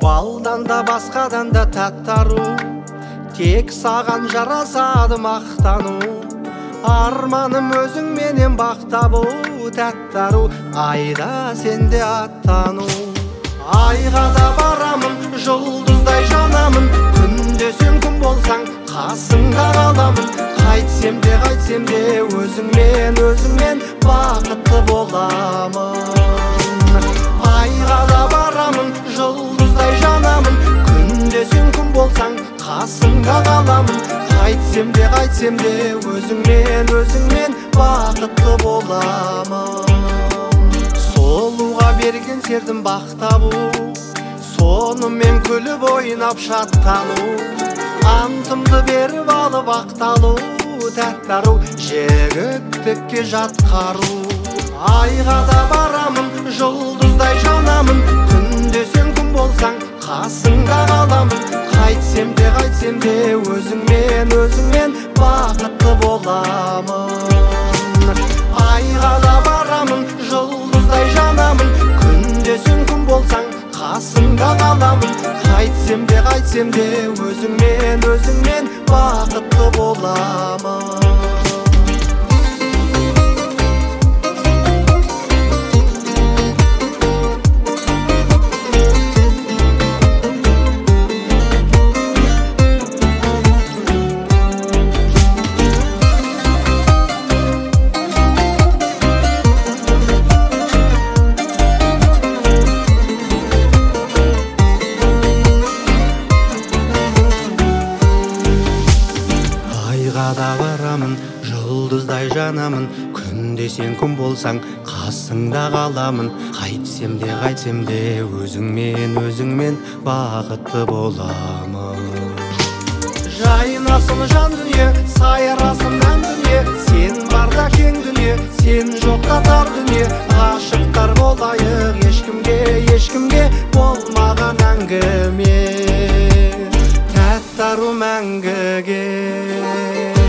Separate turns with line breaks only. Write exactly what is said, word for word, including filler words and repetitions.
балдан да басқадан да тәттару, тек саған жарасады мақтану. Арманым өзің менен бақтабу, тәттару, айда сенде аттану. Айға да барамын, жұлдыздай жанамын, күнде сен күн болсаң қасыңда қаламын. Қайтсем де қайтсем де өзіңмен, өзіңмен бақытты боламын. Айға да барамын, жұлдыздай жанамын, күнде сен күн болсаң қасыңда қаламын. Қайтсем де қайтсем де өзіңмен, өзіңмен бақытты боламын. Солуға берген сердім бақтабу, сонымен күліп ойнап шаттану. Антымды беріп алып ақталу, тәттару, жігіттікке жатқару. Айға да барамын, жұлдыздай жанамын, күнде сен күн болсаң қасыңда қаламын. Қайтсем де қайтсем де өзіңмен, өзіңмен бақытты боламын. Айға да барамын, жұлдыздай жанамын, күнде сен күн болсаң қасыңда қаламын. Қайтсем де қайтсем де өзіңмен, өзіңмен бақытты боламын. Айға да барамын, жұлдыздай жанамын, күнде сен күн болсаң қасыңда қаламын. Қайтсем де қайтсем де өзіңмен, өзіңмен бақытты боламын. Жайнасын жан дүние, сайрасын ән дүние, сен барда кең дүние, сен жоқта тар дүние. Ғашықтар болайық, ешкімге, ешкімге болмаған әңгіме, тәттару мәңгіге.